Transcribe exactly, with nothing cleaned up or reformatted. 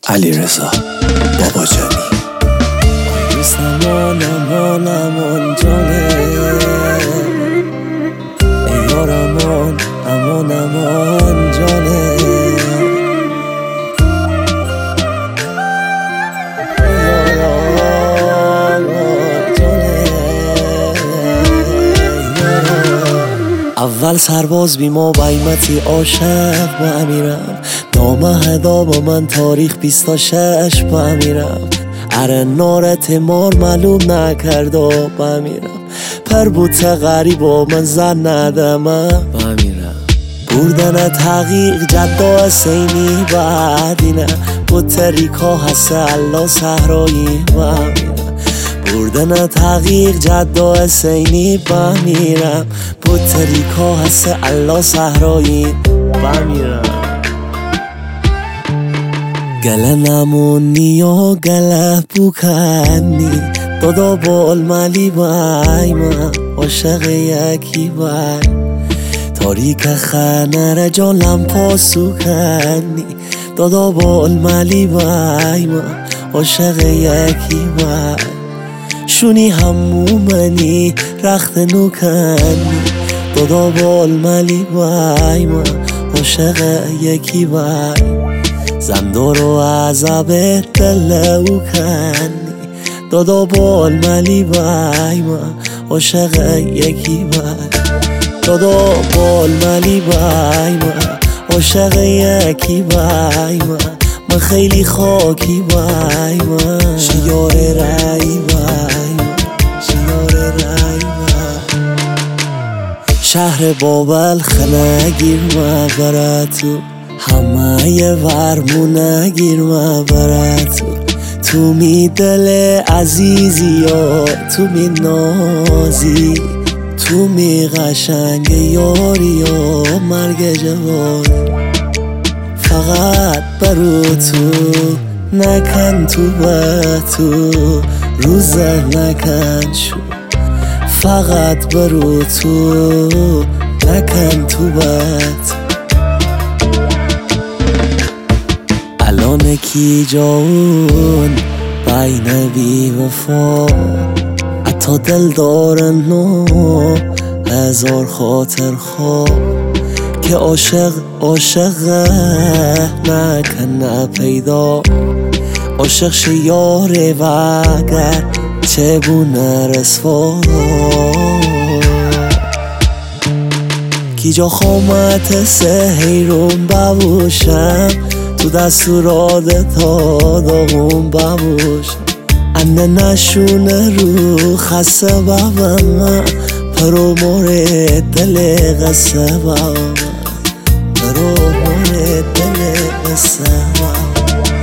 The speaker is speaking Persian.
علیرضا باباجانی. روز امان امان امان جانه، ای یار امان امان امان جانه، اول سرباز بی ما بایمتی عاشق با میرم، نامهدا با من تاریخ بیست و شش با میرم، اره نارت مار معلوم نکرد و با میرم، پر بوت غریب و من زن ندم با میرم، بردن تحقیق جدا حسینی بعدینه، بطریکا هست الله صحرایی با میرم، بردن تحقیق جدا حسینی با میرم، بطریکا هست الله صحرایی با میرم، گله نمونی و گله بکنی، دادا بال ملی بای من عاشق یکی بای، تاریک خنره جان لمپا سکنی، دادا بال ملی بای من عاشق یکی بای، شونی همومنی رخت نکنی، دادا بال ملی بای من عاشق یکی بای، زندار و عذاب دل او کنی، دادا بال ملی بای من عاشق یکی بای، دادا بال ملی بای من عاشق یکی بای، من من خیلی خاکی بای من، شیار رای بای من، شیار رای بای، شهر بابل خنگیر ما براتو، همه یه ورمونه گیر ما براتو، تو می دل عزیزی یا تو می نازی، تو می قشنگ یاری یا مرگ جوانی، فقط برو تو نکن تو به تو روزه نکن شو، فقط برو تو نکن تو به تو، الان کی جاون بین بی وفا، حتی دل دارن نو هزار خاطر خواه، که عاشق عاشق نکنه پیدا، عاشق شیاره و اگر چه بونه رسوا، کی جا خامت سهیرون ببوشم، تو دستورات تا داغون ببوشم، انه نشونه رو خسته بابم، پرو مورد دل قصه بابم، پرو مورد دل قصه بابم.